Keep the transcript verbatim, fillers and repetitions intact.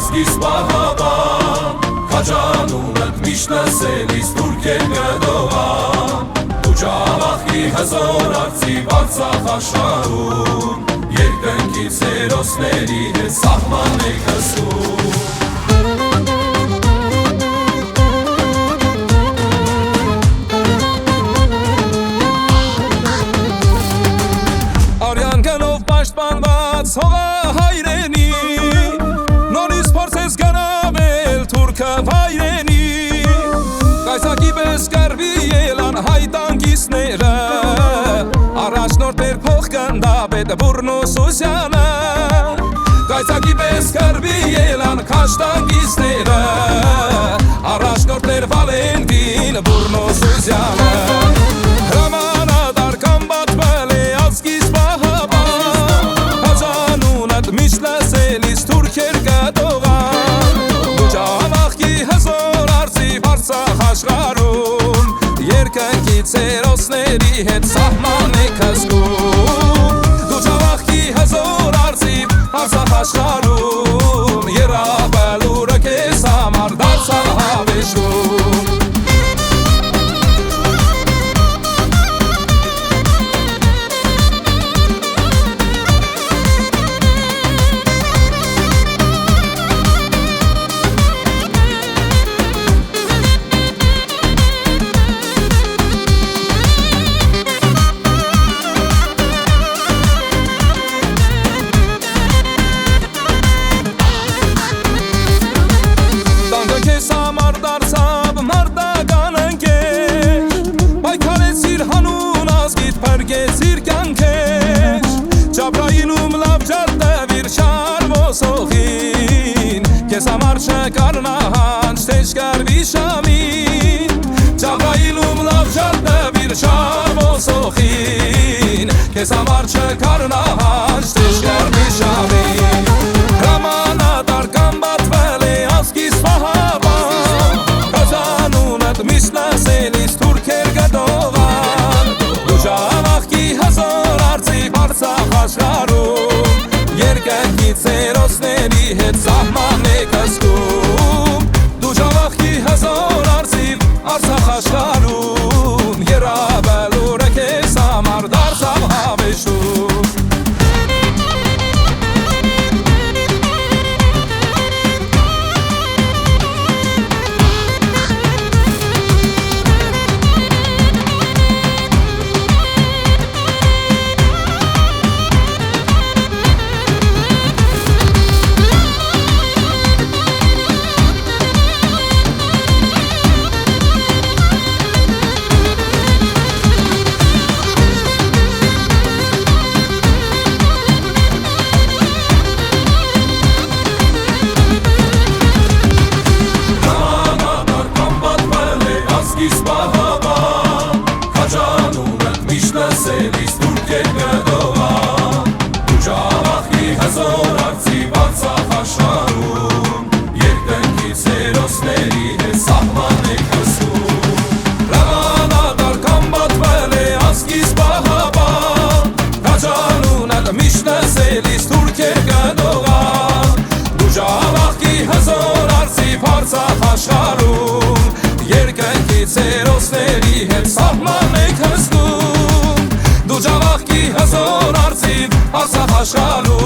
ազգիս պահապան, քաջանունդ միշտ լսելիս թուրքեր գդողան, դու ջավախի հզոր արծիվ Արցախ աշխարհում, երկնքից հերոսների հետ սահման եք հսկում։ Պաշտպանված հողը հայրենի, նորից փորձես գնավել թուրքը վայրենի, կայսակի պես կրվի ելան հայտանգիստները, առաջնորդներ փող գնդապետ Բուրն ու Սուսյանը, կայսակի պես կրվի ելան քաշտանգիստները, առաջնորդներ Վալենտին Բուրն ու Սուսյանը, հրամանատար կամբատվել է ազգիս միշտ լսելիս թուրքեր գդողան, դու ջավախի հզոր արծիվ Արցախ աշխարհում, երկնքից հերոսների հետ սահման եք հսկում, դու ջավախի հզոր արծիվ Արցախ աշխարհում, երաբելուրը քեզ համար դարձավ հավեշտում։ Ճապրայինում լավ ջատավիր շարվոսողին, կեզ համար չկարնահանջ տեշ կարվի շամին, ճապրայինում լավ ջատավիր շարվոսողին, կեզ համար չկարնահանջ տեշ կարվի շամին, հրամանատար կամբատվել է ազգիս պահապան, քաջանունդ միշտ լսելիս թուրքեր գդողան, դու ջավախի հզոր արծիվ Արցախ աշխարհում, երկնքից հերոսների հետ սահման եք հսկում, դու ջավախի հզոր արծիվ Արցախ աշխարհում, երաբելուրը քեզ համար դարձավ հավեշտում։ Լսելիս թուրքեր գդողան, դու ջավախի հզոր արծիվ Արցախ աշխարհում, երկնքից հերոսների հետ սահման եք հսկում, հրամանատար կամբատվել է ազգիս պահապան, քաջանունդ միշտ լսելիս թուրքեր գդողան, դու ջավախի հզոր արծիվ Արցախ աշխարհում, երկնքից հերոսների հետ սահման եք հսկում, դու ջավախի հզոր արծիվ Արցախ աշխարհում